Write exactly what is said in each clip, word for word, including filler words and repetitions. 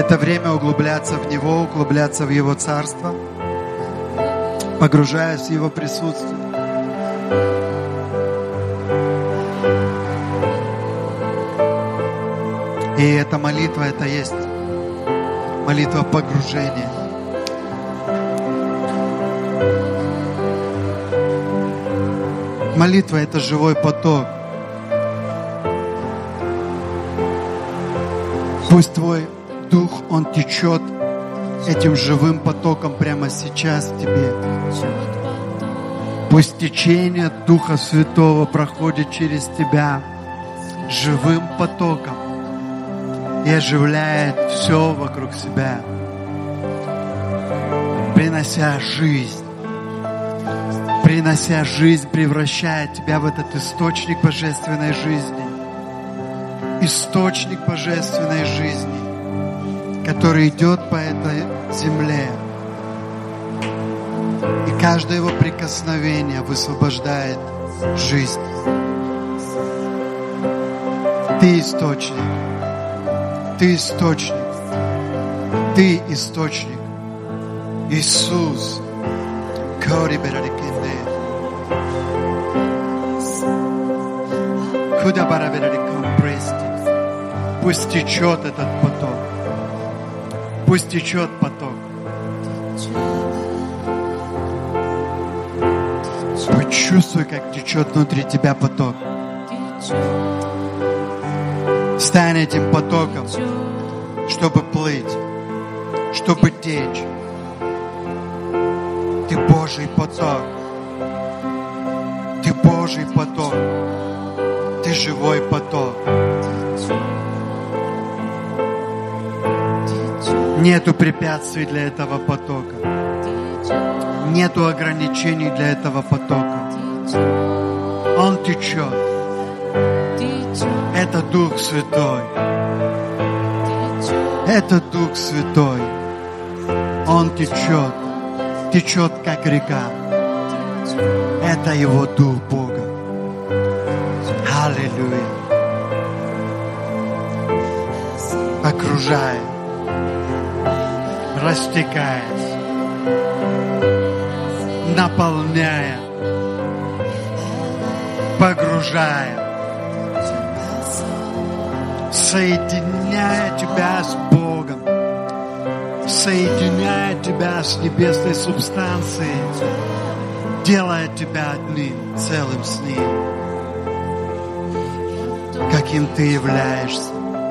Это время углубляться в Него, углубляться в Его Царство, погружаясь в Его присутствие. И эта молитва, это есть молитва погружения. Молитва – это живой поток. Пусть твой дух, он течет этим живым потоком прямо сейчас в тебе. Пусть течение Духа Святого проходит через тебя живым потоком и оживляет все вокруг себя, принося жизнь. Принося жизнь, превращая тебя в этот источник божественной жизни. Источник божественной жизни, который идет по этой земле. И каждое его прикосновение высвобождает жизнь. Ты источник. Ты источник. Ты источник. Иисус. Пусть течет этот поток. Пусть течет поток. Почувствуй, как течет внутри тебя поток. Стань этим потоком, чтобы плыть, чтобы течь. Ты Божий поток. Ты Божий поток. Ты живой поток. Нету препятствий для этого потока. Нету ограничений для этого потока. Он течет. Это Дух Святой. Это Дух Святой. Он течет. Течет, как река. Это Его Дух Бога. Аллилуйя. Окружает. Растекаясь, наполняя, погружая, соединяя тебя с Богом, соединяя тебя с небесной субстанцией, делая тебя одним, целым с Ним, каким ты являешься.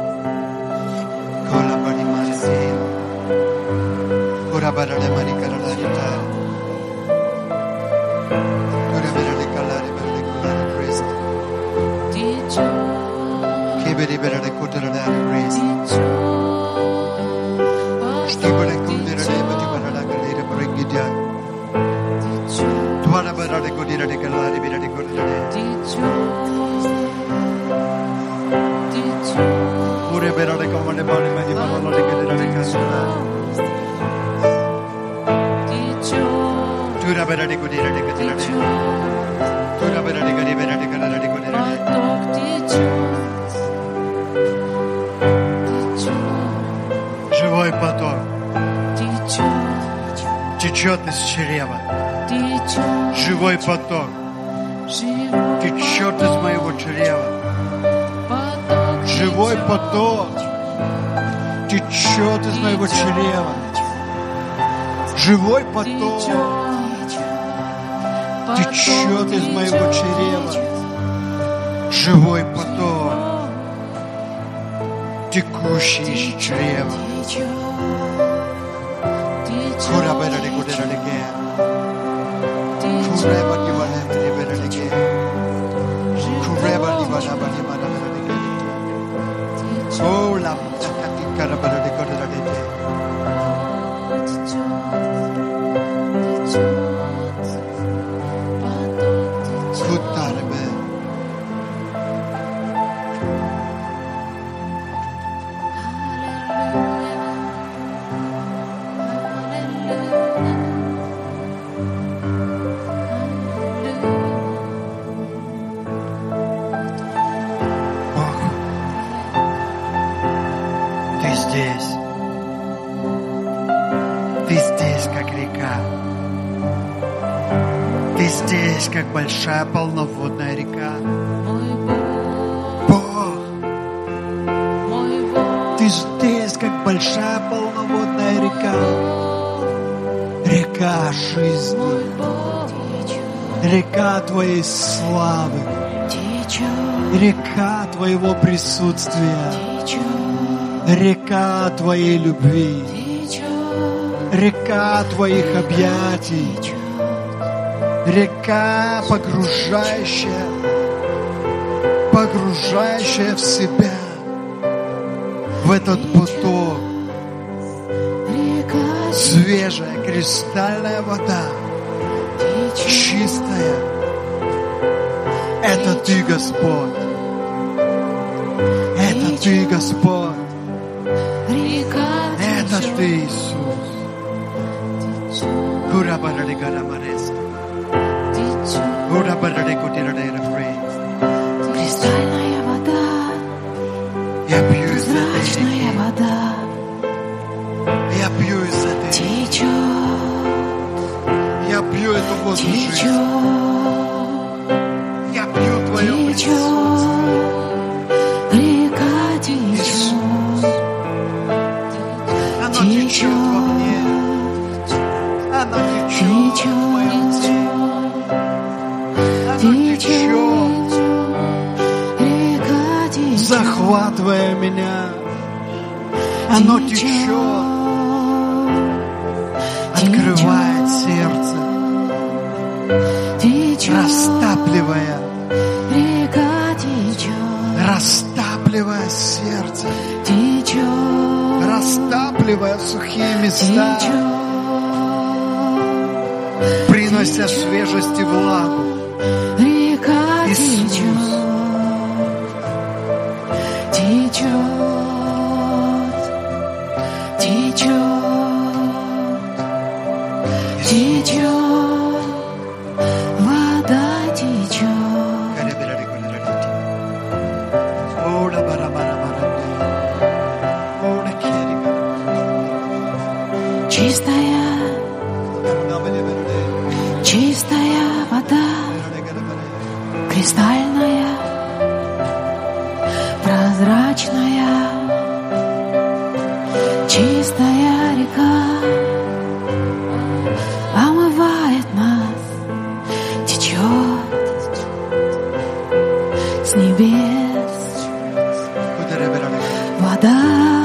Живой поток течет из чрева. Живой поток течет из моего чрева. Живой поток течет из моего чрева. Живой поток течет из моего чрева. Живой поток, текущий из чрева. здесь, как большая полноводная река. Бог, Ты здесь, как большая полноводная река. Река жизни, река Твоей славы, река Твоего присутствия, река Твоей любви, река Твоих объятий, река, погружающая, погружающая в себя, в этот поток. Свежая кристальная вода, чистая. Это Ты, Господь. Это Ты, Господь. Это Ты, Иисус. Кристальная вода, прозрачная вода. Я пью из этой течет, я пью эту воду жизни. течет, Я пью Твое течет, присутствие. река течет, Оно течет во мне. Оно течет в моем теле. Оно течет, река течет, захватывая меня. Оно течет, открывает сердце, течет, растапливая, река течет, растапливая сердце, течет, растапливая сухие места, принося свежесть и влагу. река Иисус. течет, течет, течет, течет, вода течет, чистая, чистая вода, кристальная, прозрачная, чистая река омывает нас, течет с небес вода,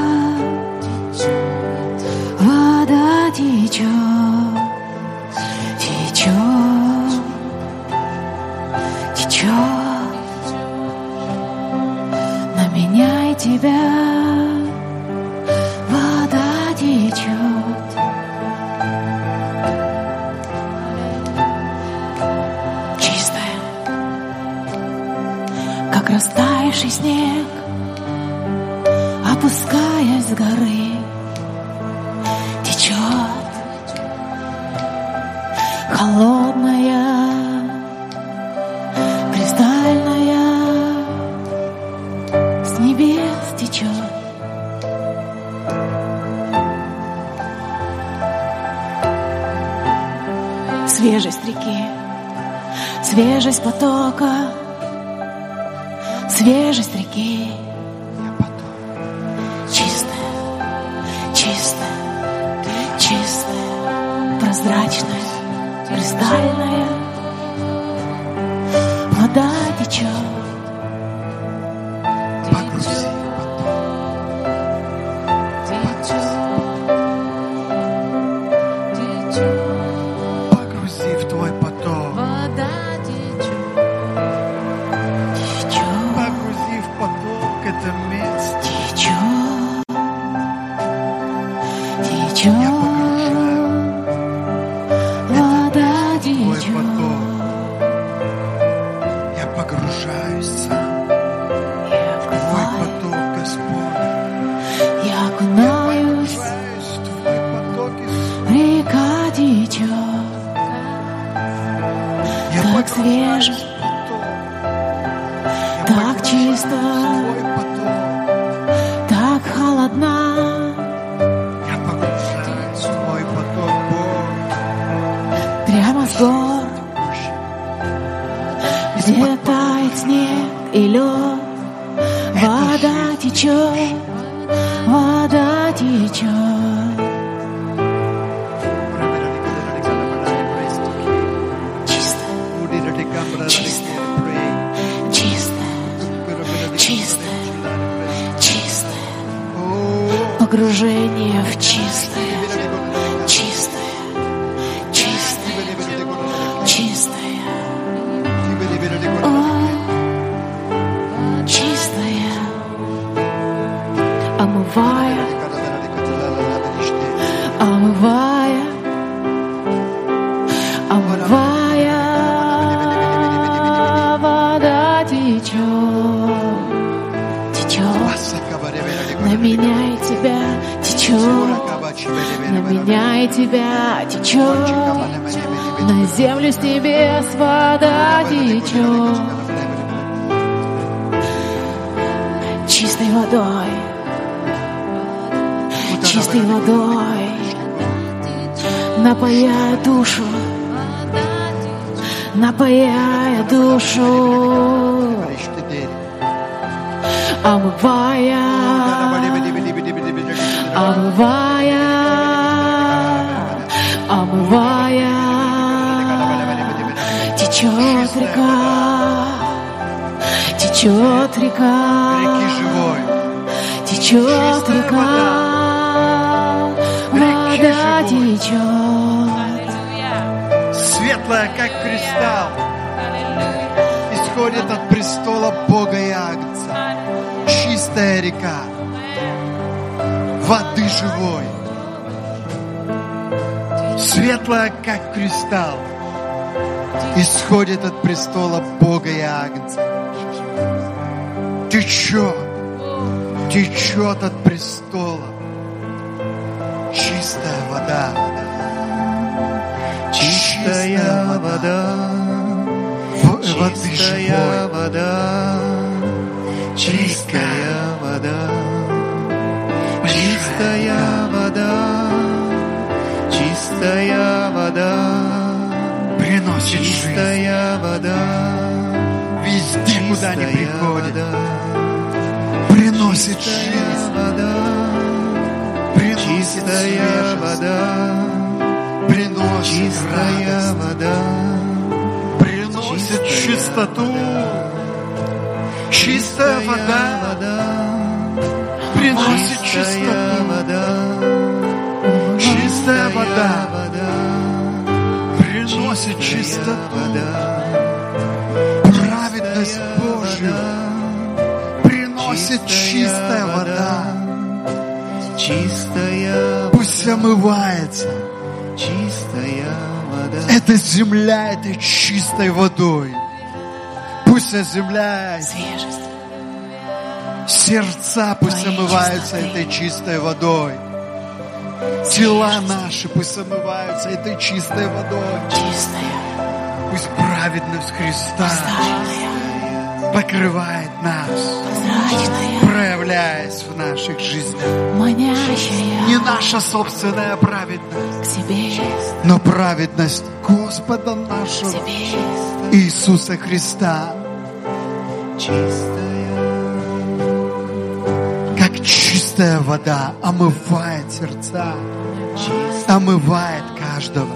вода течет, течет, течет, на меня и тебя вода течет. Чистая, как растаявший снег, опускаясь с горы, течет, холодная, кристальная, с небес течет. Свежесть реки, свежесть потока, свежесть реки. Чистая, чистая, чистая, прозрачная, кристальная. Вода течет. Погрузи Погрузи в Твой поток. Погрузи в поток это место. Я погружаю Вода в Твой течет. поток. Я погружаюсь сам в Твой поток, Господь. Я окунаюсь, Погружаюсь в Твой поток, Иисус. река течет. Я Так погружаюсь свежо, в поток. Я так погружаюсь чисто, в Твой поток. так холодна. Я погружаюсь в Твой поток, Бог. Прямо с гор, где тает снег и лед, вода течет, вода течет. Чистая, чистая, чистая, чистая, чистая. Погружение в чистое, чистое, чистое, чистое. О, чистое, омывая, омывая, омывая, вода течет, течет, на меня и тебя течет, на меня и тебя течет, на землю с небес вода течет, чистой водой, чистой водой, напояя душу, напояя душу, омывая, омывая, омывая, течет река, течет река, течет река, вода течет. Светлая, как кристалл, исходит от престола Бога и Агнца. Чистая река воды живой. Светлая, как кристалл, исходит от престола Бога и Агнца. Течет, течет от престола. Чистая вода. Чистая вода, воды живой, вода, чистая вода, чистая вода, чистая вода, приносит чистая вода, везде, куда ни приходит, приносит жизнь, приносит свежесть, приносит чистая вода, приносит чистоту. Чистая вода приносит чистоту. Чистая вода приносит чистоту. Праведность Божью приносит чистая вода. Пусть омывается чистая вода. Эта земля этой чистой водой. Пусть оземляет Свежесть. сердца, пусть Твоей омываются чистоты. этой чистой водой. Тела наши пусть омываются этой чистой водой. Чистая, Пусть праведность Христа поставленная, покрывает нас, прозрачная, проявляясь в наших жизнях. манящая Не наша собственная праведность, к себе, но праведность Господа к нашего себе. Иисуса Христа. Как чистая вода омывает сердца, омывает каждого.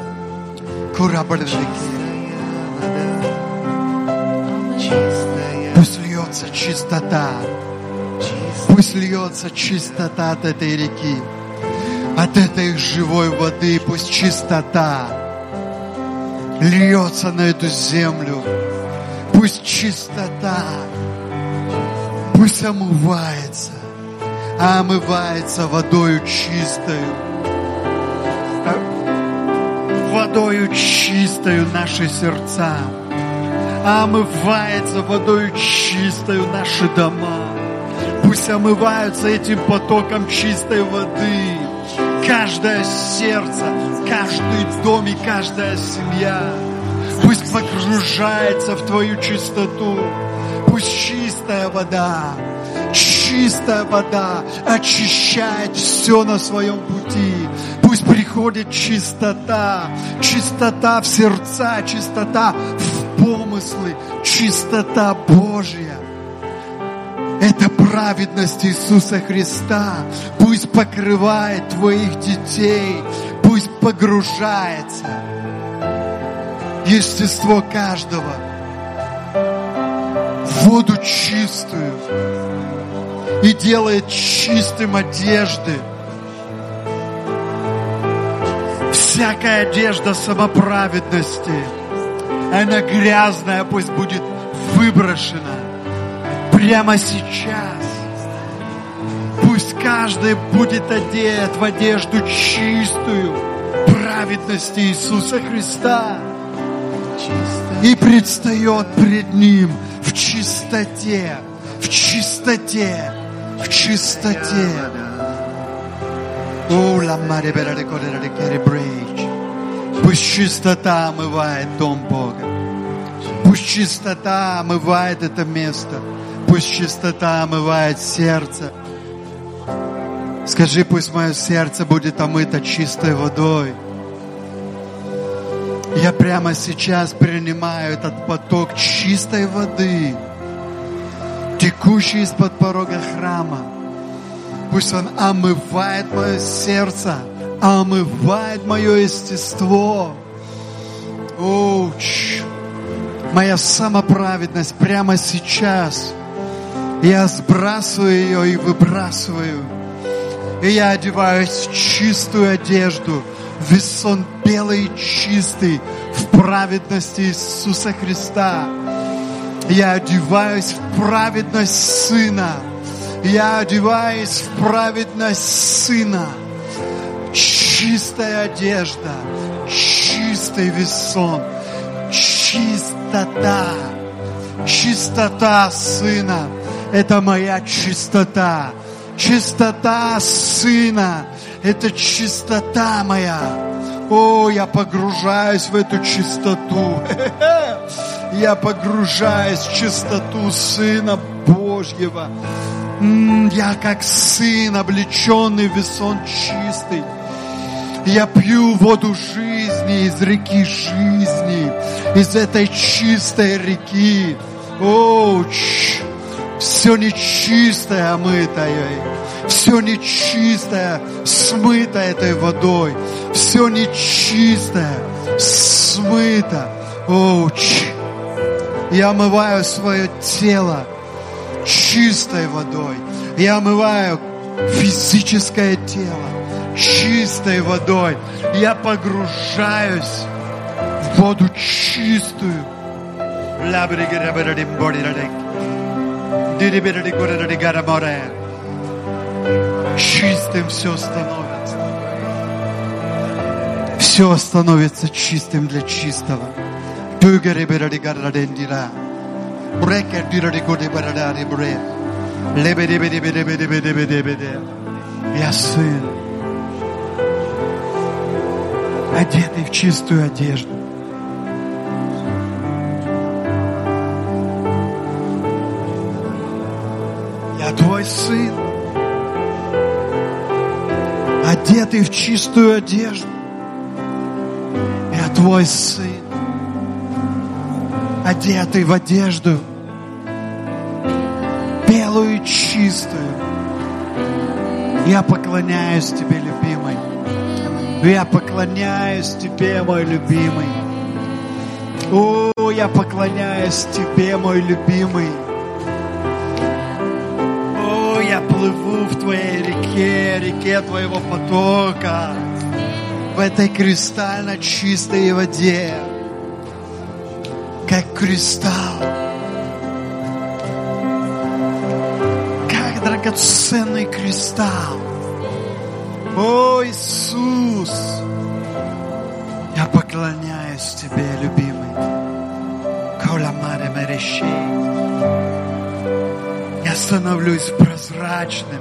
Пусть льется чистота, пусть льется чистота от этой реки, от этой живой воды, пусть чистота льется на эту землю, пусть чистота, пусть омывается, а омывается водою чистою, водою чистою наши сердца, а омывается водою чистою наши дома. Пусть омываются этим потоком чистой воды каждое сердце, каждый дом и каждая семья. Пусть погружается в Твою чистоту. Пусть чистая вода, чистая вода очищает все на своем пути. Пусть приходит чистота, чистота в сердца, чистота в помощь. помыслы, чистота Божья. Это праведность Иисуса Христа. Пусть покрывает твоих детей, пусть погружается естество каждого в воду чистую и делает чистым одежды. Всякая одежда самоправедности, она грязная, пусть будет выброшена прямо сейчас. Пусть каждый будет одет в одежду чистую праведности Иисуса Христа и предстает пред Ним в чистоте, в чистоте, в чистоте. Пусть чистота омывает Дом Бога. Пусть чистота омывает это место. Пусть чистота омывает сердце. Скажи, пусть мое сердце будет омыто чистой водой. Я прямо сейчас принимаю этот поток чистой воды, текущий из-под порога храма. Пусть он омывает мое сердце, омывает мое естество. О, моя самоправедность прямо сейчас. Я сбрасываю ее и выбрасываю. И я одеваюсь в чистую одежду, в весон белый и чистый, в праведности Иисуса Христа. Я одеваюсь в праведность Сына. Я одеваюсь в праведность Сына. Чистая одежда, чистый весон, чистота, чистота Сына. Это моя чистота. Чистота Сына. Это чистота моя. О, я погружаюсь в эту чистоту. Я погружаюсь в чистоту Сына Божьего. Я как сын, облеченный в весон чистый. Я пью воду жизни из реки жизни, из этой чистой реки. О, все нечистое омытое, все нечистое смыто этой водой, все нечистое смыто. О, я омываю свое тело чистой водой. Я омываю физическое тело чистой водой. Я погружаюсь в воду чистую. Чистым все становится. Все становится чистым для чистого. Я сын, одетый в чистую одежду. Я твой сын, одетый в чистую одежду. Я твой сын, одетый в одежду белую и чистую. Я поклоняюсь Тебе, любимый. Я поклоняюсь Тебе, мой любимый. О, я поклоняюсь Тебе, мой любимый. О, я плыву в Твоей реке, реке Твоего потока, в этой кристально чистой воде, как кристалл, как драгоценный кристалл. О, Иисус, я поклоняюсь Тебе, любимый. Я становлюсь прозрачным,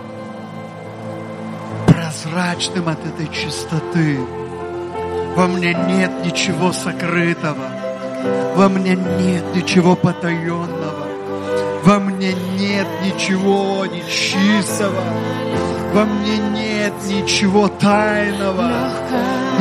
прозрачным от этой чистоты. Во мне нет ничего сокрытого, во мне нет ничего потаенного, во мне нет ничего нечистого, во мне нет ничего тайного.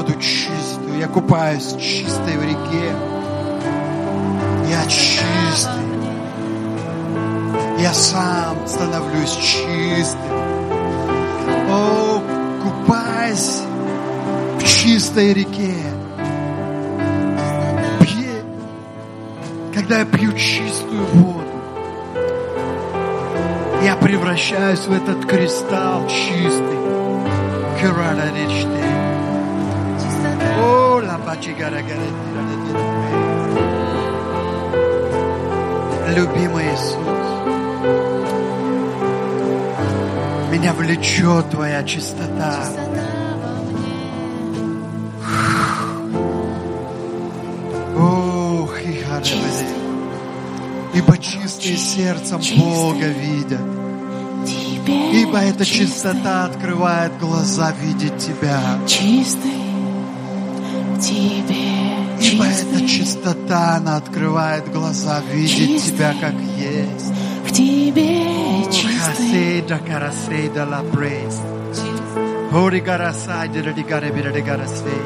воду чистую. Я купаюсь чистой в реке. Я чистый. Я сам становлюсь чистым. О, купаясь в чистой реке. Пье. Когда я пью чистую воду, я превращаюсь в этот кристалл чистый. О, любимый Иисус, меня влечет Твоя чистота. Ох, ибо чистые сердцем Бога видят. Ибо эта чистота открывает глаза видеть Тебя. Чистый в Тебе. Ибо эта чистота, она открывает глаза видеть Чистый. Тебя как есть. В Тебе чистый. Хасейда карасейда ла прейс. Хори карасайда ла дигаребида дигарасей.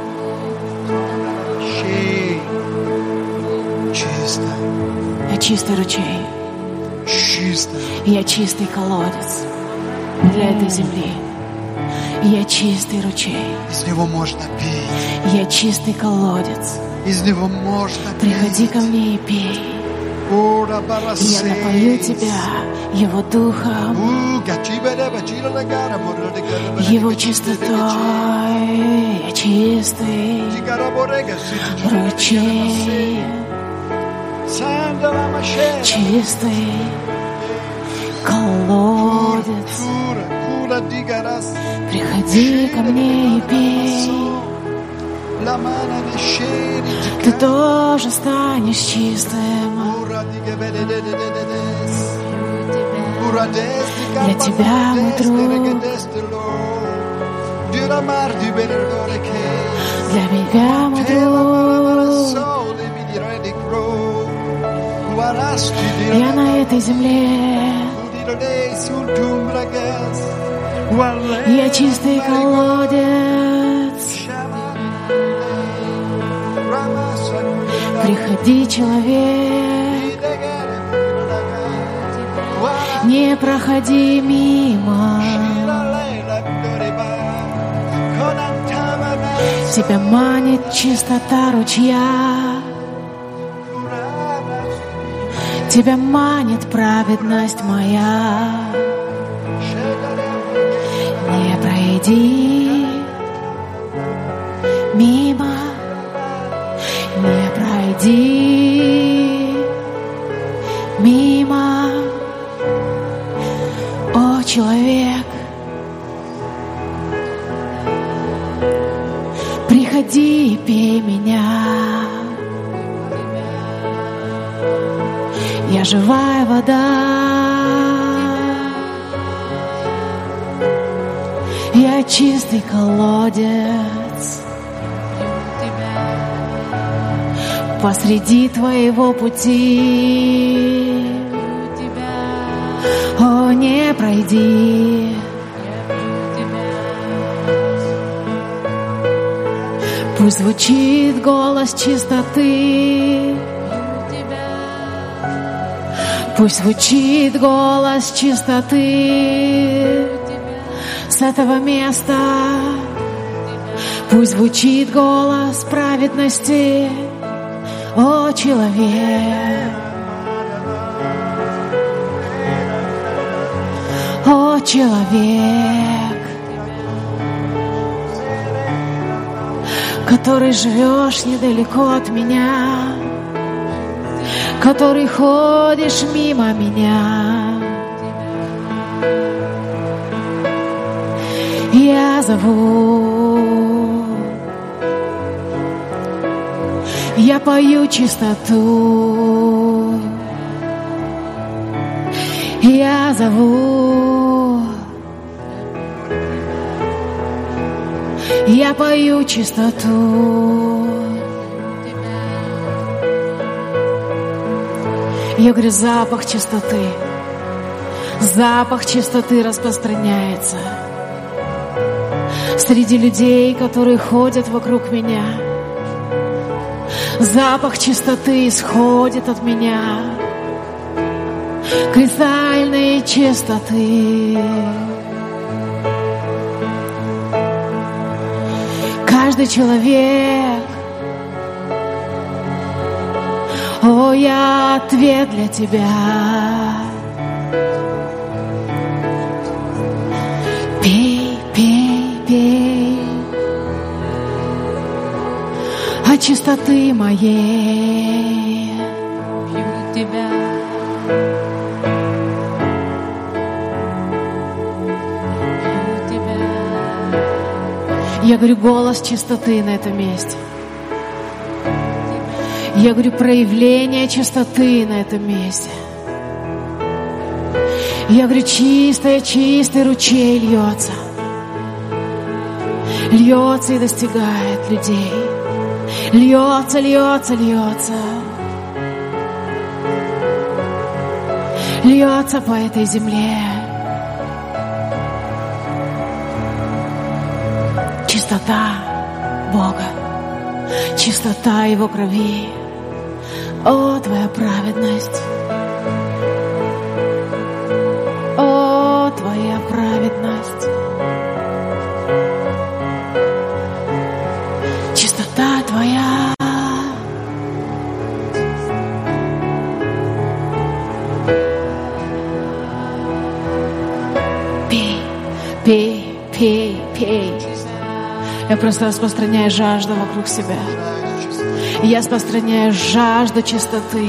Шей. Чисто. Я чистый ручей. Чисто. Я чистый колодец для этой земли. Я чистый ручей. Из него можно пить. Я чистый колодец. Из него можно пить. Приходи ко мне и пей. Ура, Я барасей. напою тебя Его духом, У, гачибеда, бачира, лагара, мурра, дикара, бада, Его дикара, чистотой. Я чистый дикара, борега, сити, дикара, ручей. сандала, маше. Чистый колодец. Кура, кура, дигарас. Приходи ко мне и пей. Ламана, мешери, Ты тоже станешь чистым. кура, дигабедедедедедес. Для тебя, мой друг. Для меня, мой друг. Я на этой земле. Я чистый колодец. Приходи, человек, не проходи мимо. Тебя манит чистота ручья. Тебя манит праведность моя. Не пройди мимо, не пройди мимо, о человек. Приходи и пей меня. Я живая вода, я чистый колодец посреди твоего пути. О, не пройди. Пусть звучит голос чистоты, пусть звучит голос чистоты с этого места. Пусть звучит голос праведности, о человек, о человек, который живешь недалеко от меня, который ходишь мимо меня. Я зову, я пою чистоту, я зову, я пою чистоту. Я говорю, запах чистоты, запах чистоты распространяется среди людей, которые ходят вокруг меня. Запах чистоты исходит от меня, кристальной чистоты. Каждый человек, о, я ответ для тебя. Пей, пей, пей от чистоты моей. Пью тебя. Пью тебя. Я говорю, голос чистоты на этом месте. Я говорю, проявление чистоты на этом месте. Я говорю, чистое, чистый ручей льется. Льется и достигает людей. Льется, льется, льется. Льется по этой земле. Чистота Бога. Чистота Его крови. О, Твоя праведность. О, Твоя праведность. Чистота Твоя. Пей, пей, пей, пей. Я просто распространяю жажду вокруг себя. Я распространяю жажду чистоты.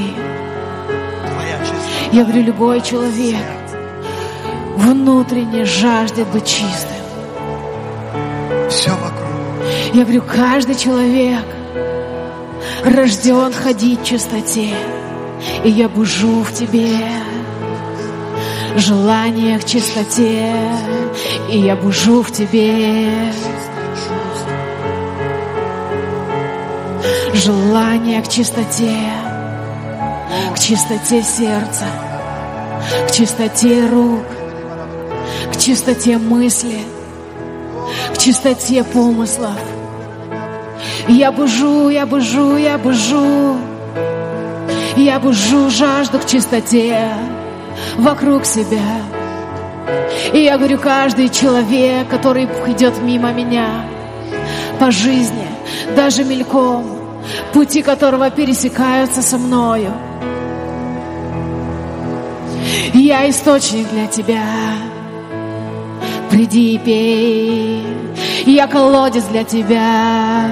Я говорю, любой человек внутренне жаждет быть чистым. Все вокруг. Я говорю, каждый человек рожден ходить в чистоте. И я бужу в тебе желание к чистоте. И я бужу в тебе желание к чистоте, к чистоте сердца, к чистоте рук, к чистоте мысли, к чистоте помыслов. Я бужу, я бужу, я бужу, я бужу жажду к чистоте вокруг себя. И я говорю, каждый человек, который идет мимо меня по жизни, даже мельком, пути которого пересекаются со мною, Я источник для тебя. Приди и пей. Я колодец для тебя.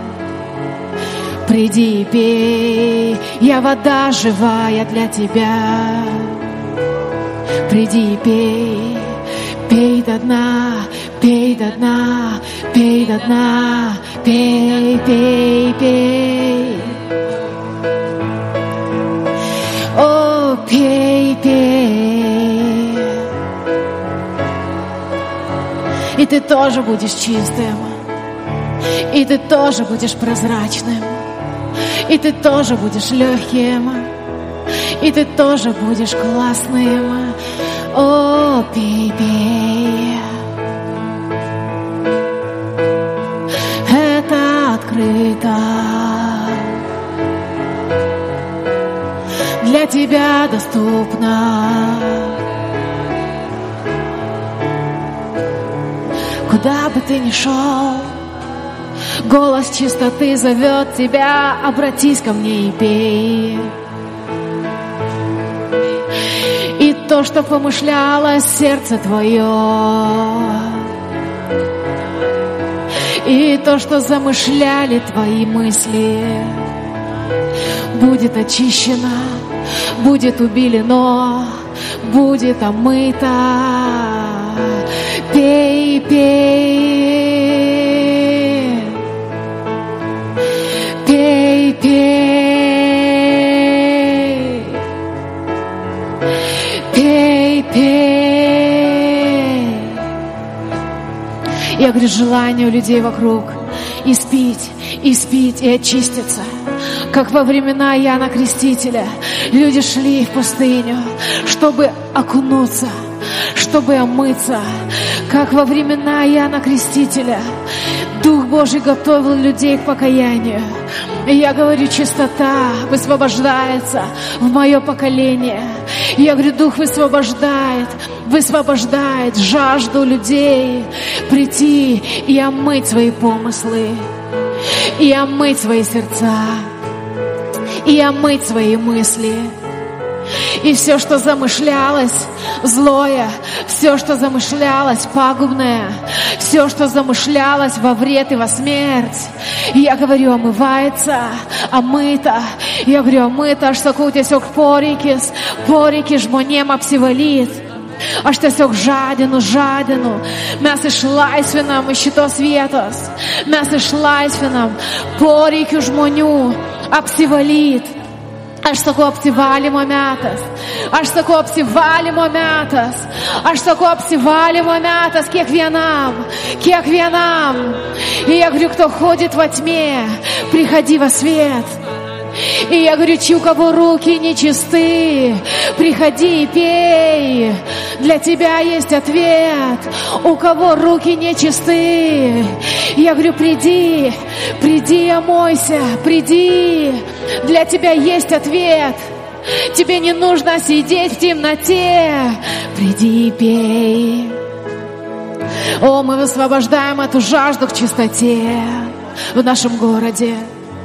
Приди и пей. Я вода живая для тебя. Приди и пей. Пей до дна, пей до дна, пей до дна. Пей, пей, пей. О, пей, пей. И ты тоже будешь чистым. И ты тоже будешь прозрачным. И ты тоже будешь легким. И ты тоже будешь классным. О, пей, пей. Это открыто. Для тебя доступно. Куда бы ты ни шел, голос чистоты зовет тебя. Обратись ко мне и пей. И то, что помышляло сердце твое, и то, что замышляли твои мысли, будет очищено, будет убелено, будет омыто. Пей, пей, пей, пей, пей, пей. Я говорю, желание у людей вокруг испить, испить и очиститься. Как во времена Иоанна Крестителя люди шли в пустыню, чтобы окунуться, чтобы омыться. Как во времена Иоанна Крестителя Дух Божий готовил людей к покаянию. И я говорю, чистота высвобождается в мое поколение. И я говорю, Дух высвобождает, высвобождает жажду людей прийти и омыть свои помыслы, и омыть свои сердца, и омыть свои мысли. И все, что замышлялось злое, все, что замышлялось пагубное, все, что замышлялось во вред и во смерть, я говорю, омывается, омыто. Я говорю, омыто, аж саку тесек порикис, порики жмонем апсивалит. Aš tiesiog žadinu, žadinu. Mes išlaisvinam iš šitos vietos. Mes išlaisvinam poreikių žmonių apsivalyt. Aš sakau, apsivalymo metas. Aš sakau, apsivalymo metas. Aš sakau, apsivalymo metas kiekvienam. Kiekvienam. И я говорю, кто ходит во тьме, приходи во свет. И я говорю, у кого руки нечисты, приходи и пей. Для тебя есть ответ. У кого руки нечисты, я говорю, приди, приди, омойся, приди. Для тебя есть ответ. Тебе не нужно сидеть в темноте. Приди и пей. О, мы высвобождаем эту жажду к чистоте в нашем городе,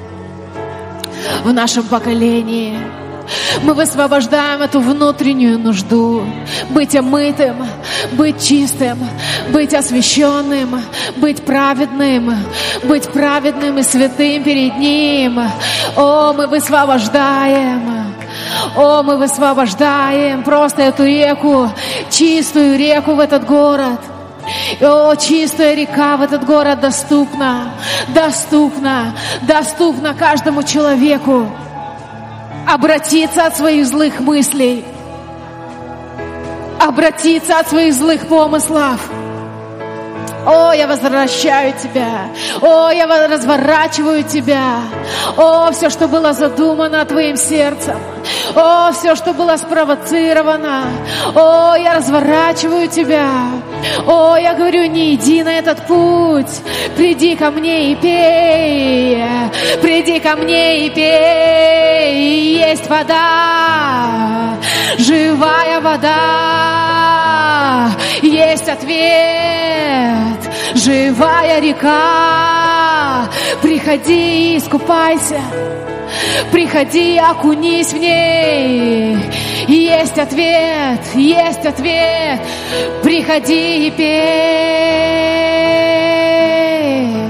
в нашем поколении. Мы высвобождаем эту внутреннюю нужду быть омытым, быть чистым, быть освященным, быть праведным, быть праведным и святым перед Ним. О, мы высвобождаем, о, мы высвобождаем просто эту реку, чистую реку в этот город. О, чистая река в этот город доступна, доступна, доступна каждому человеку обратиться от своих злых мыслей, обратиться от своих злых помыслов. О, я возвращаю тебя. О, я разворачиваю тебя. О, все, что было задумано твоим сердцем. О, все, что было спровоцировано. О, я разворачиваю тебя. О, я говорю, не иди на этот путь. Приди ко мне и пей. Приди ко мне и пей. Есть вода, живая вода. Есть ответ, живая река. Приходи и искупайся. Приходи, окунись в ней. Есть ответ, есть ответ. Приходи и пей.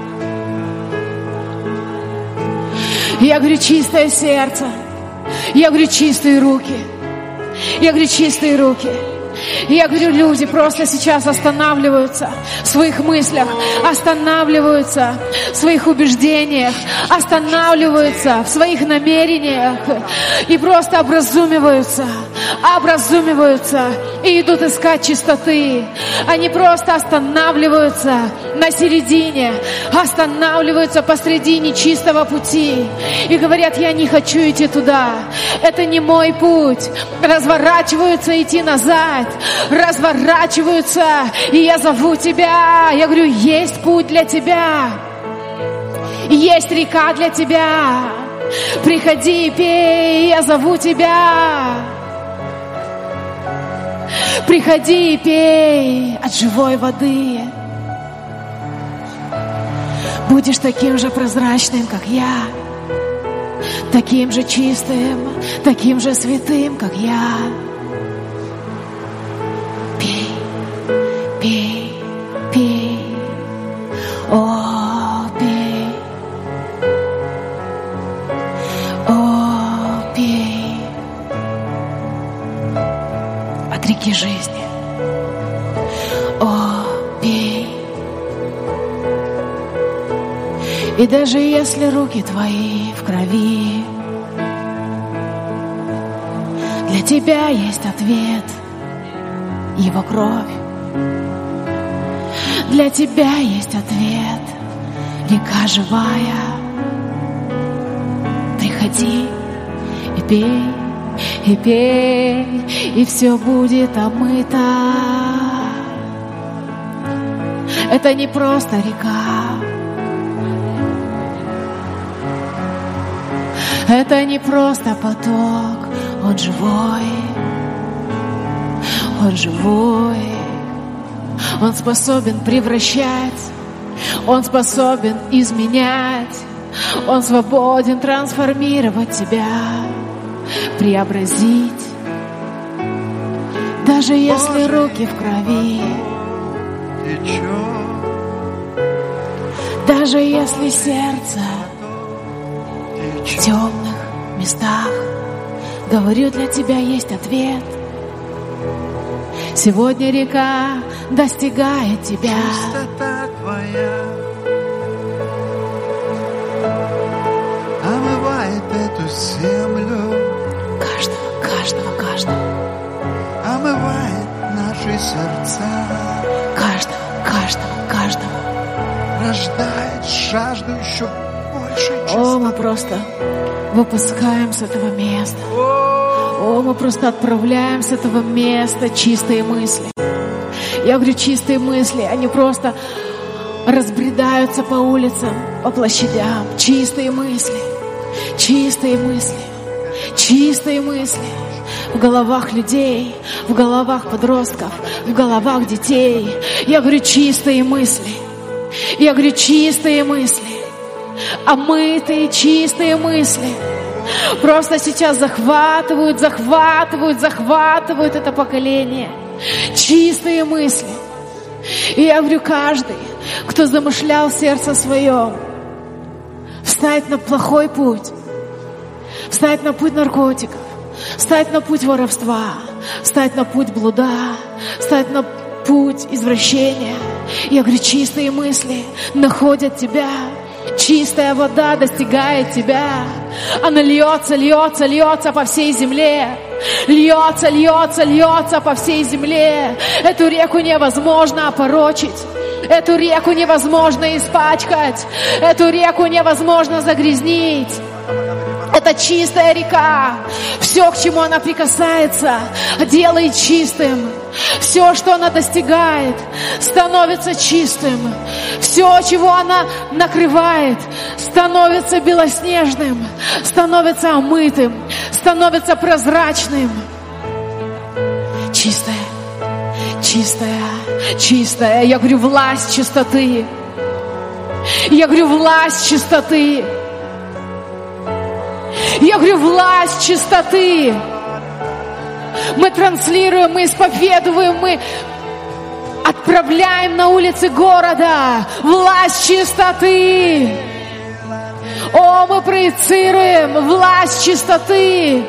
Я говорю, чистое сердце. Я говорю, чистые руки. Я говорю, чистые руки. Я говорю, люди просто сейчас останавливаются в своих мыслях, останавливаются в своих убеждениях, останавливаются в своих намерениях и просто образумиваются, образумиваются и идут искать чистоты. Они просто останавливаются на середине, останавливаются посреди нечистого пути и говорят, я не хочу идти туда, это не мой путь. Разворачиваются идти назад, разворачиваются, и я зову тебя. Я говорю, есть путь для тебя, есть река для тебя. Приходи и пей, я зову тебя. Приходи и пей от живой воды. Будешь таким же прозрачным, как я, таким же чистым, таким же святым, как я. Пей, пей, пей, о, пей, о, пей от реки жизни, о, пей. И даже если руки твои в крови, для тебя есть ответ, его кровь. Для тебя есть ответ, река живая. Приходи и пей, и пей, и все будет омыто. Это не просто река, это не просто поток, он живой, он живой, он способен превращать, он способен изменять, он свободен трансформировать тебя, преобразить. Даже если руки в крови, даже если сердце в темных местах, говорю, для тебя есть ответ. Сегодня река достигает тебя. Чистота твоя омывает эту землю, Каждого, каждого, каждого, омывает наши сердца, каждого, каждого, каждого. рождает жажду еще больше О, чистоты. мы просто выпускаем с этого места. О, мы просто отправляем с этого места чистые мысли. Я говорю, чистые мысли, они просто разбредаются по улицам, по площадям. Чистые мысли, чистые мысли, чистые мысли в головах людей, в головах подростков, в головах детей. Я говорю, чистые мысли. Я говорю, чистые мысли, омытые чистые мысли. Просто сейчас захватывают, захватывают, захватывают это поколение. Чистые мысли. И я говорю, каждый, кто замышлял в сердце своем встать на плохой путь, встать на путь наркотиков, встать на путь воровства, встать на путь блуда, встать на путь извращения. Я говорю, чистые мысли находят тебя. Чистая вода достигает тебя. Она льется, льется, льется по всей земле. Льется, льется, льется по всей земле. Эту реку невозможно опорочить. Эту реку невозможно испачкать. Эту реку невозможно загрязнить. Это чистая река. Все, к чему она прикасается, делает чистым. Все, что она достигает, становится чистым. Все, чего она накрывает, становится белоснежным, становится омытым, становится прозрачным. Чистая, чистая, чистая. Я говорю, власть чистоты. Я говорю, власть чистоты. Я говорю, власть чистоты. Мы транслируем, мы исповедуем, мы отправляем на улицы города власть чистоты. О, мы проецируем власть чистоты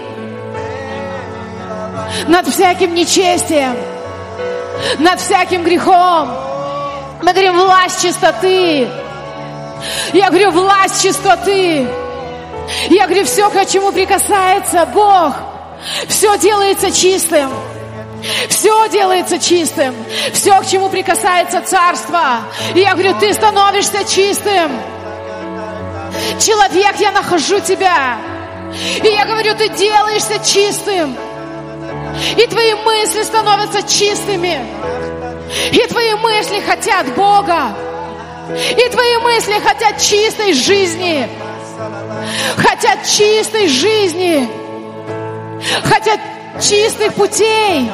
над всяким нечестием, над всяким грехом. Мы говорим, власть чистоты. Я говорю, власть чистоты. Я говорю, все, к чему прикасается Бог, все делается чистым. Все делается чистым. Все, к чему прикасается Царство. И я говорю, ты становишься чистым. Человек, я нахожу тебя. И я говорю, ты делаешься чистым. И твои мысли становятся чистыми. И твои мысли хотят Бога. И твои мысли хотят чистой жизни. Хотят чистой жизни. Хотят чистых путей.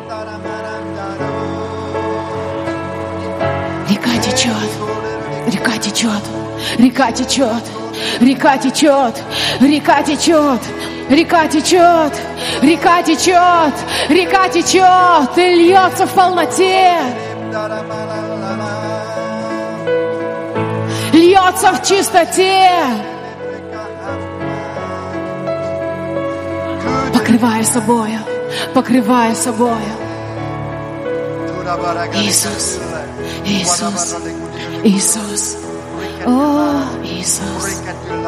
Река течет. Река течет. Река течет. Река течет. Река течет. Река течет. Река течет. Река течет. И льется в полноте. Льется в чистоте. Покрывая собою. Покрывая собою. Иисус. Иисус. Иисус. О, Иисус.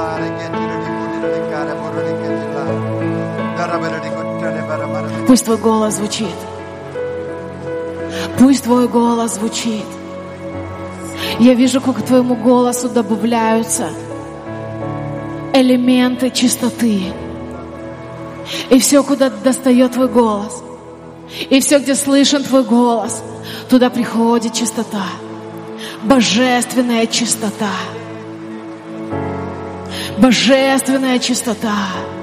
Пусть Твой голос звучит. Пусть Твой голос звучит. Я вижу, как к Твоему голосу добавляются элементы чистоты. И все, куда достает Твой голос, и все, где слышен Твой голос, туда приходит чистота. Божественная чистота. Божественная чистота.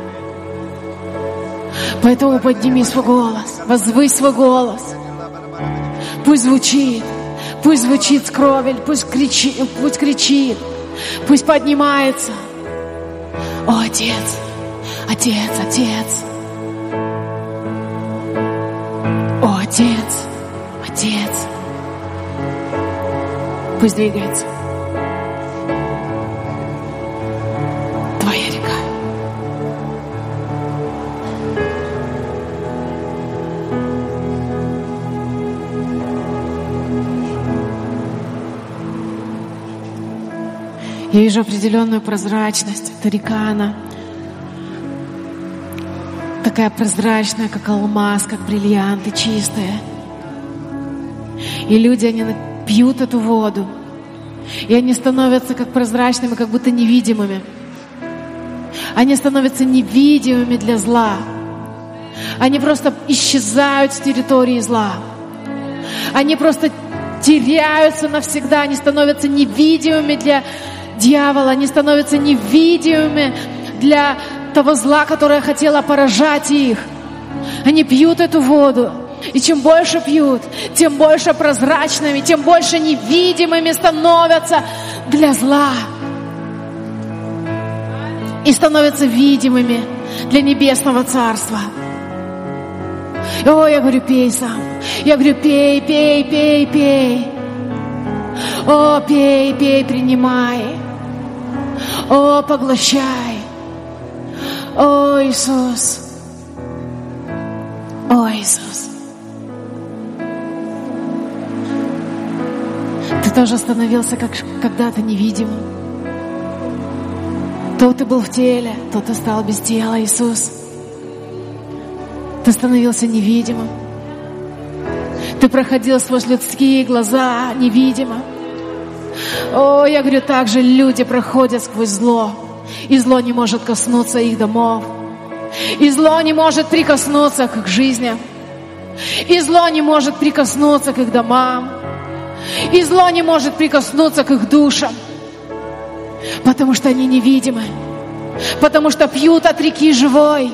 Поэтому подними свой голос, возвысь свой голос. Пусть звучит, пусть звучит скровель, пусть кричит, пусть кричит, пусть поднимается. О, Отец, Отец, Отец. О, Отец, Отец. Пусть двигается. Твоя река. Я вижу определенную прозрачность. Эта река, она такая прозрачная, как алмаз, как бриллианты, чистая. И люди, они пьют эту воду, и они становятся как прозрачными, как будто невидимыми. Они становятся невидимыми для зла. Они просто исчезают с территории зла. Они просто теряются навсегда. Они становятся невидимыми для дьявола. Они становятся невидимыми для того зла, которое хотело поражать их. Они пьют эту воду. И чем больше пьют, тем больше прозрачными, тем больше невидимыми становятся для зла. И становятся видимыми для небесного царства. О, я говорю, пей сам. Я говорю, пей, пей, пей, пей. О, пей, пей, принимай. О, поглощай. О, Иисус. О, Иисус. Ты тоже становился как когда-то невидимым. То ты был в теле, то ты стал без тела, Иисус. Ты становился невидимым. Ты проходил сквозь людские глаза невидимо. О, я говорю, так же люди проходят сквозь зло. И зло не может коснуться их домов. И зло не может прикоснуться к их жизням. И зло не может прикоснуться к их домам. И зло не может прикоснуться к их душам. Потому что они невидимы. Потому что пьют от реки живой.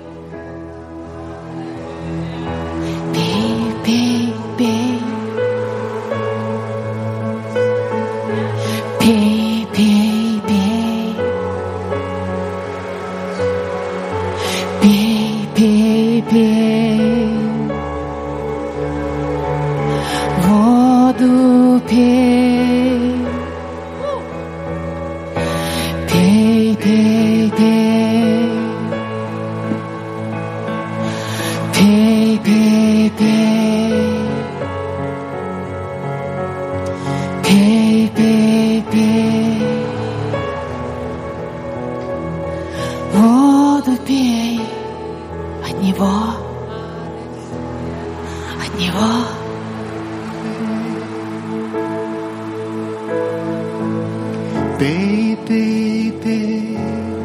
Пей, пей, пей. Пей, пей, пей. Пей, пей, пей. воду пей. Пей, пей, пей. Пей, пей, пей. Пей, пей, пей. Воду пей от Него. От Него. Пей, пей, пей.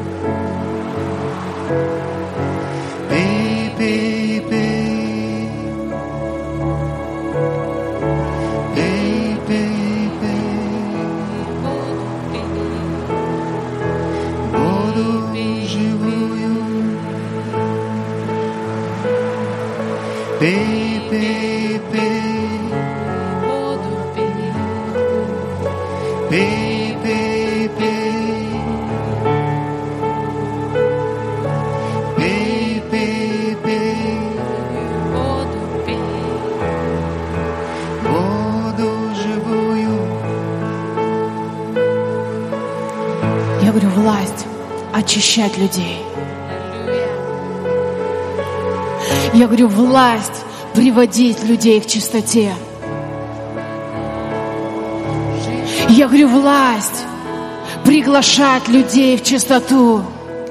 Пей, пей, пей. Пей, пей, пей. Воду живую. Пей, пей, пей. Пей, пей, пей. Пей, пей, пей. Воду живую. Я говорю, власть очищать людей. Я говорю, власть приводить людей к чистоте. Я говорю, власть приглашать людей в чистоту.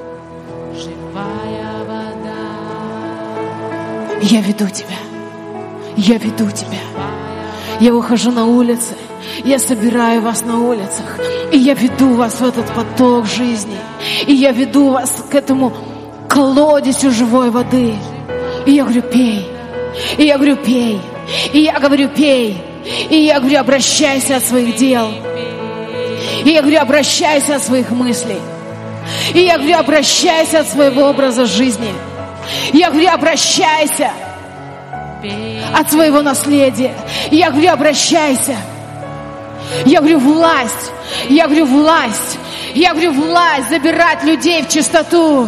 Я веду тебя. Я веду тебя. Я выхожу на улицы. Я собираю вас на улицах. И я веду вас в этот поток жизни. И я веду вас к этому колодезю живой воды. И я говорю, пей. И я говорю, пей. И я говорю, пей. И я говорю, обращайся от своих дел. И я говорю, обращайся от своих мыслей. И я говорю, обращайся от своего образа жизни. И я говорю, обращайся от своего наследия. И я говорю, обращайся. Я говорю, власть. Я говорю, власть. Я говорю, власть забирать людей в чистоту.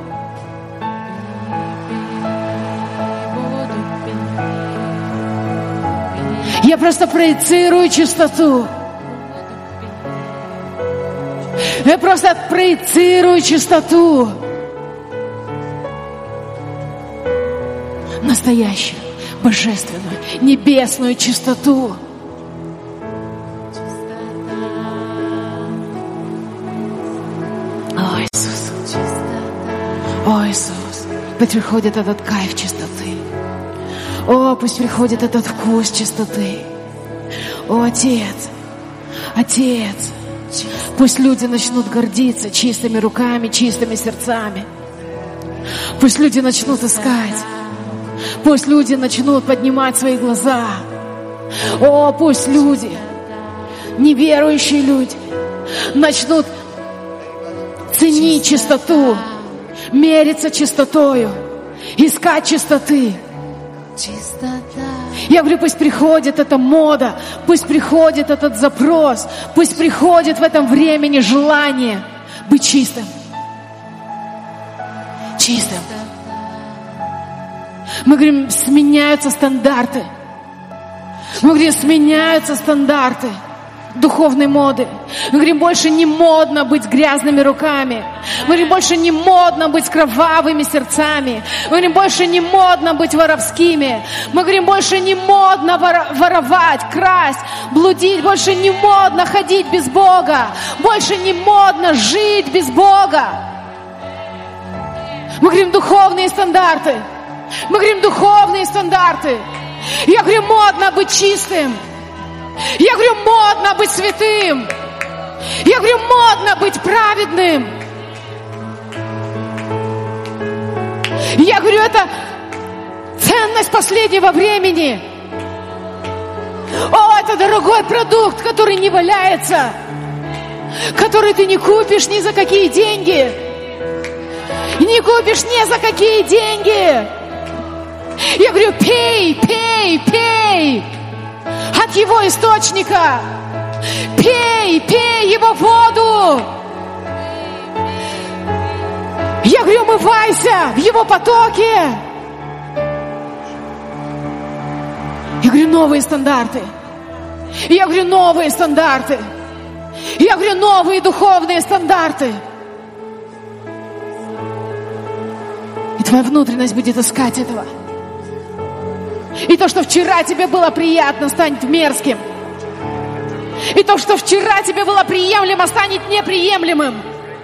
Я просто проецирую чистоту. Я просто проецирую чистоту. Настоящую, божественную, небесную чистоту. О, Иисус. О, Иисус. Пусть приходит этот кайф чистоты. О, пусть приходит этот вкус чистоты. О, Отец. Отец. Пусть люди начнут гордиться чистыми руками, чистыми сердцами. Пусть люди начнут искать. Пусть люди начнут поднимать свои глаза. О, пусть люди, неверующие люди, начнут ценить чистоту, мериться чистотою, искать чистоты. Я говорю, пусть приходит эта мода, пусть приходит этот запрос, пусть приходит в этом времени желание быть чистым. Чистым. Мы говорим, сменяются стандарты. Мы говорим, сменяются стандарты духовной моды. Мы говорим, больше не модно быть грязными руками. Мы говорим, больше не модно быть кровавыми сердцами. Мы говорим, больше не модно быть воровскими. Мы говорим, больше не модно воровать, красть, блудить. Больше не модно ходить без Бога. Больше не модно жить без Бога. Мы говорим, духовные стандарты. Мы говорим, духовные стандарты. Я говорю, модно быть чистым. Я говорю, модно быть святым. Я говорю, модно быть праведным. Я говорю, это ценность последнего времени. О, это дорогой продукт, который не валяется, который ты не купишь ни за какие деньги. Не купишь ни за какие деньги. Я говорю, пей, пей, пей от Его источника. Пей, пей Его воду. Я говорю, умывайся в Его потоке. Я говорю, новые стандарты. И я говорю, новые стандарты. И я говорю, новые духовные стандарты. И твоя внутренность будет искать этого. И то, что вчера тебе было приятно, станет мерзким. И то, что вчера тебе было приемлемо, станет неприемлемым.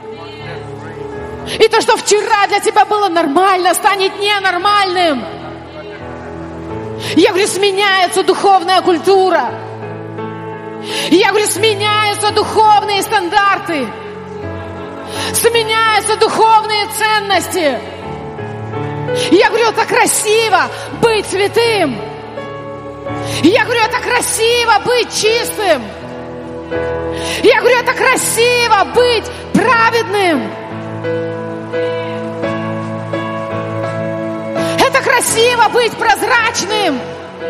И то, что вчера для тебя было нормально, станет ненормальным. Я говорю, сменяется духовная культура. Я говорю, сменяются духовные стандарты. Сменяются духовные ценности. Я говорю, это красиво быть святым. Я говорю, это красиво быть чистым. Я говорю, это красиво быть праведным. Это красиво быть прозрачным.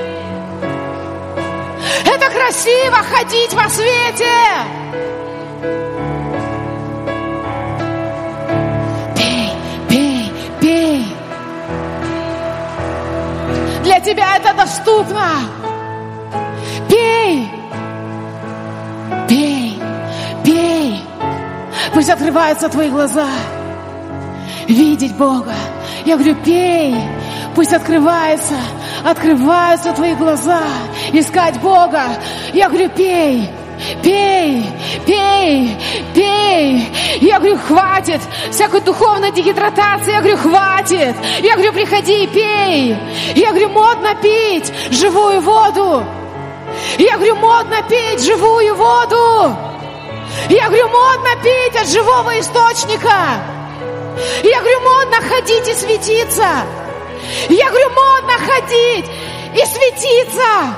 Это красиво ходить во свете. Пей, пей, пей. Для тебя это доступно. Пей. Пей, пей. Пусть открываются твои глаза. Видеть Бога. Я говорю, пей. Пусть открывается, открываются твои глаза. Искать Бога. Я говорю, пей. Пей, пей, пей. Я говорю, хватит всякой духовной дегидратации. Я говорю, хватит. Я говорю, приходи и пей. Я говорю, модно пить живую воду. Я говорю, модно пить живую воду. Я говорю, модно пить от живого источника. Я говорю, модно ходить и светиться. Я говорю, модно ходить и светиться.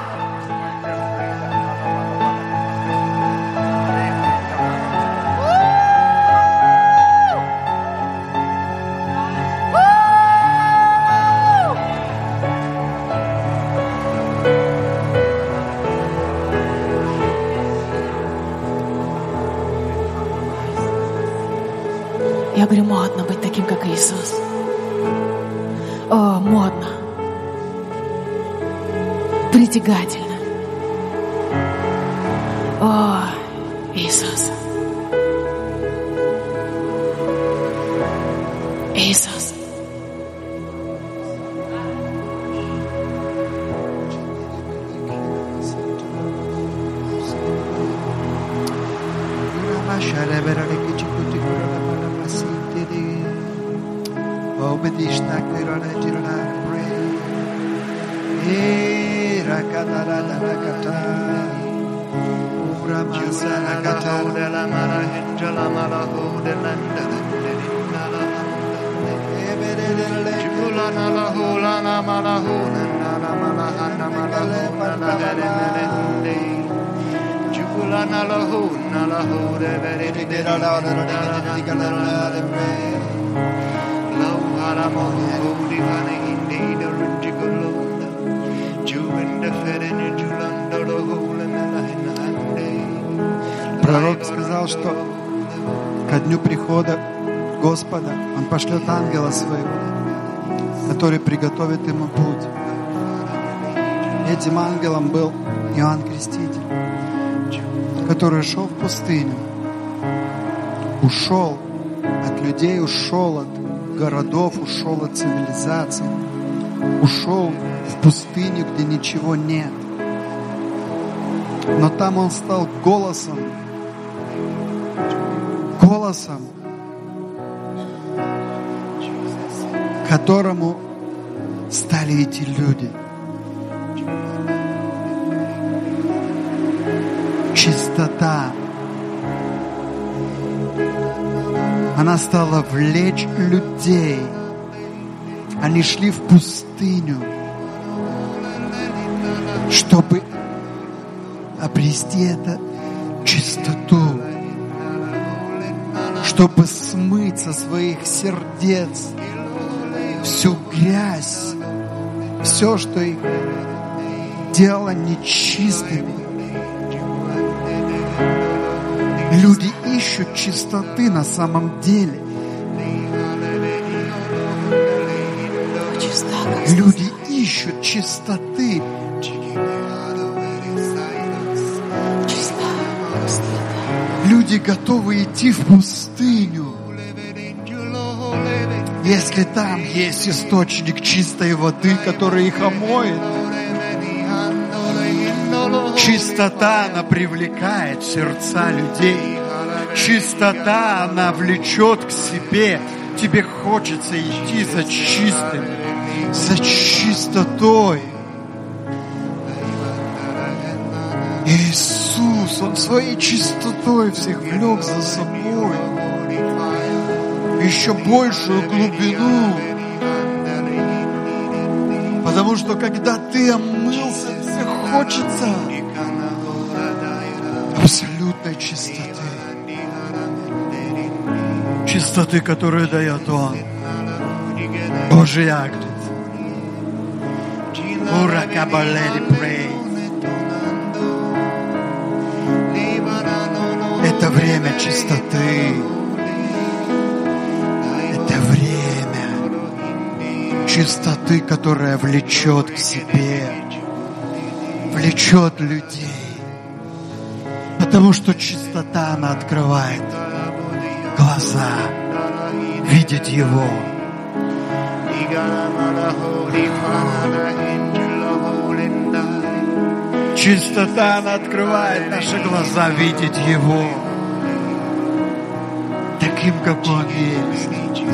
Я говорю, модно быть таким, как Иисус. О, модно. Притягательно. О, Иисус. Иисус. Пророк сказал, что ко дню прихода Господа Он пошлет ангела своего, который приготовит ему путь. Этим ангелом был Иоанн Креститель, который шел в пустыню, ушел от людей, ушел от городов, ушел от цивилизации, ушел в пустыню, где ничего нет. Но там он стал голосом, голосом, к которому стали эти люди. Чистота. Она стала влечь людей. Они шли в пустыню, чтобы обрести эту чистоту, чтобы смыть со своих сердец всю грязь, все, что их делало нечистыми. Люди ищут чистоты на самом деле. Люди ищут чистоты. люди готовы идти в пустыню, если там есть источник чистой воды, который их омоет. Чистота, она привлекает сердца людей. Чистота, она влечет к себе. Тебе хочется идти за чистым, за чистотой. Иисус, Он своей чистотой всех влек за собой. Еще большую глубину. Потому что когда ты омылся, тебе хочется абсолютной чистоты. Чистоты, которую дает Он. Божий Агнец. Ура кабалери прей. Это время чистоты. Это время чистоты, которая влечет к себе, влечет людей. Потому что чистота, она открывает глаза, видеть Его. Чистота, она открывает наши глаза, видеть Его таким, как Он есть.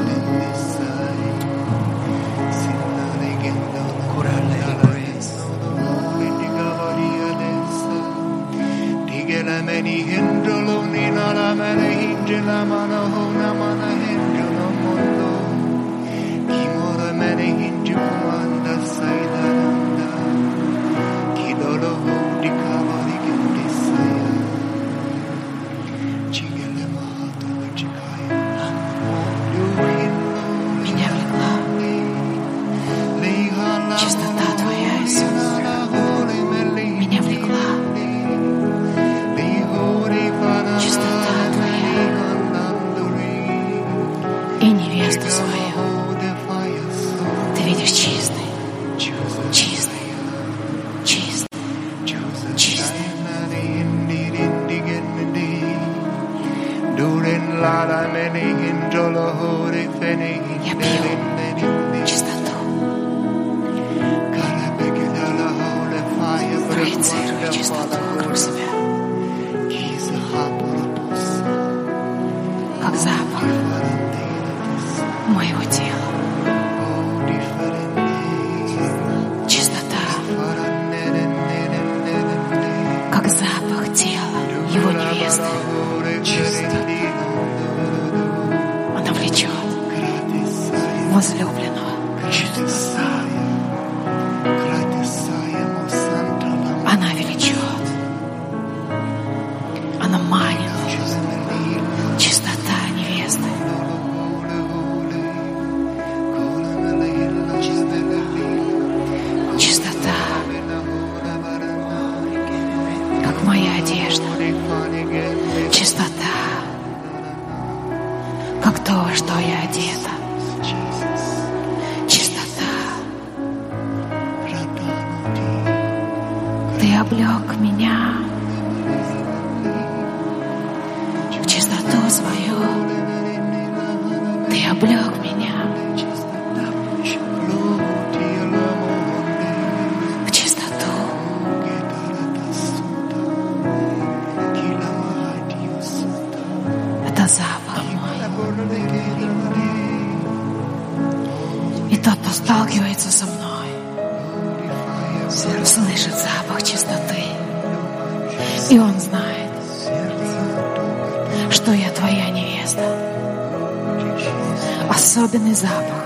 Особенный запах,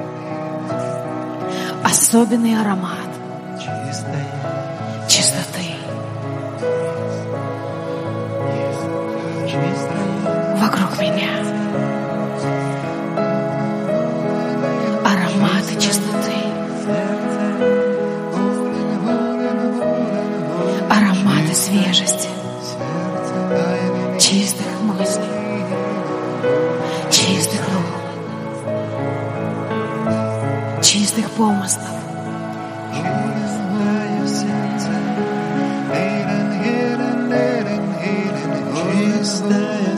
особенный аромат чистоты. Вокруг меня ароматы чистоты, ароматы свежести, чистых мыслей, чистых рук, чистых помыслов. Чистая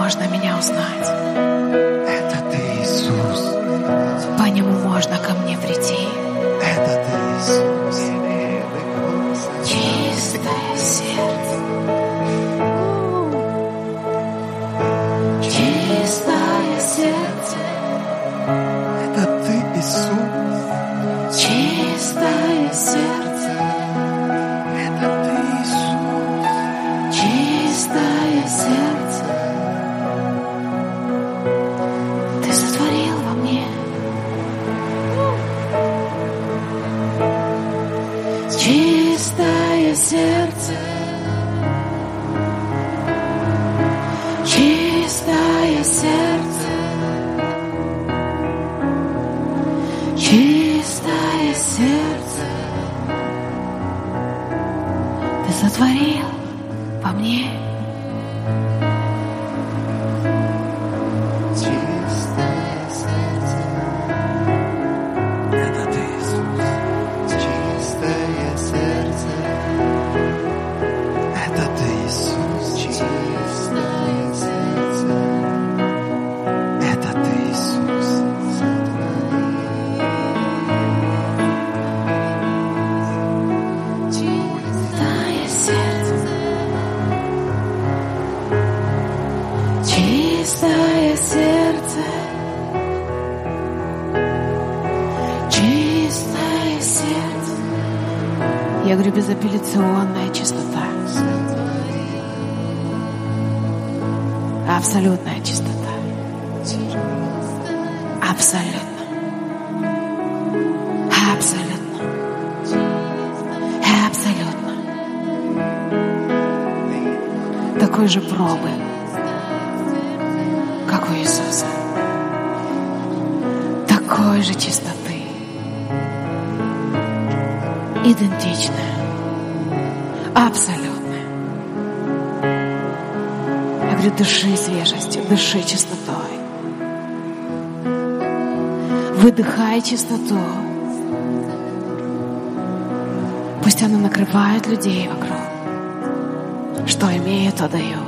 можно меня узнать. Это Ты, Иисус. По Нему можно ко мне прийти. Это Ты, Иисус. Чистое сердце. Чистое сердце. Это Ты, Иисус. Чистое сердце. Это Ты, Иисус. Чистое сердце. Ты сотворил во мне. Чистое сердце. Чистое сердце. Чистое сердце. Ты сотворил во мне. Чистое сердце. Это Ты, Иисус. Чистое сердце. Это Ты, Иисус. Чистое сердце. Это Ты, Иисус. Чистое сердце. Чистое сердце. Чистое сердце. Я говорю, безапелляционная чистота. Абсолютная чистота. Абсолютно. Абсолютно. Абсолютно. Такой же пробы, как у Иисуса. Такой же чистоты. Идентичная. Абсолютная. Я говорю, дыши свежестью, дыши чистотой. Выдыхай чистоту. Пусть она накрывает людей вокруг. Что имею, то даю.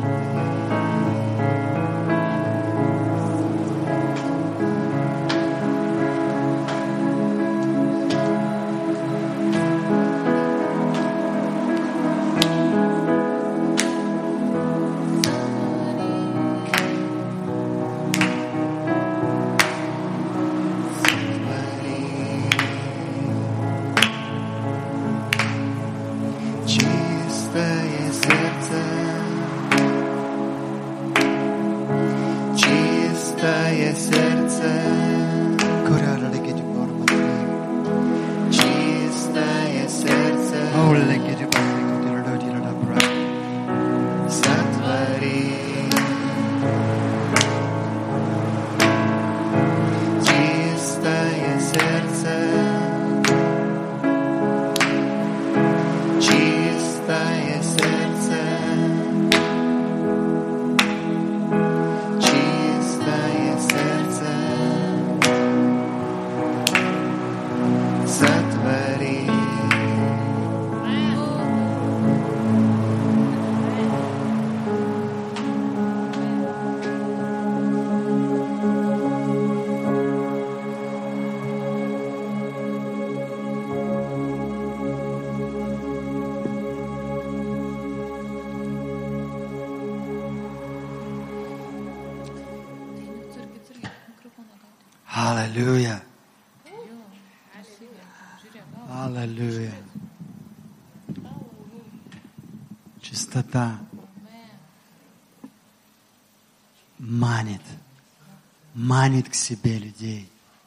Чистое сердце. Чистое сердце. Чистое сердце. Сотвори. Чистое сердце. Чистое сердце. Чистое сердце. Сотвори. Аллилуйя. Аллилуйя. Чистота манит, манит к себе людей.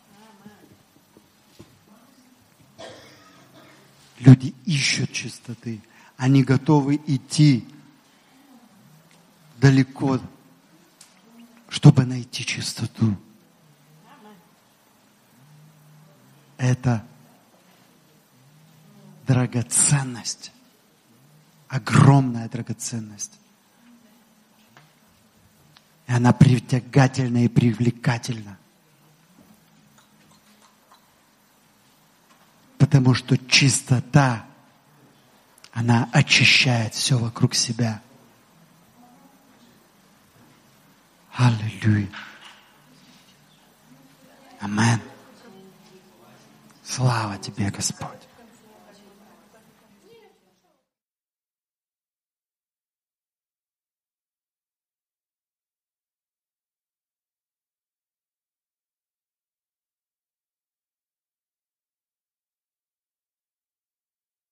Люди ищут чистоты. Они готовы идти далеко, чтобы найти чистоту. Это драгоценность, огромная драгоценность. И она притягательна и привлекательна. Потому что чистота, она очищает все вокруг себя. Аллилуйя. Амен. Слава Тебе, Господь.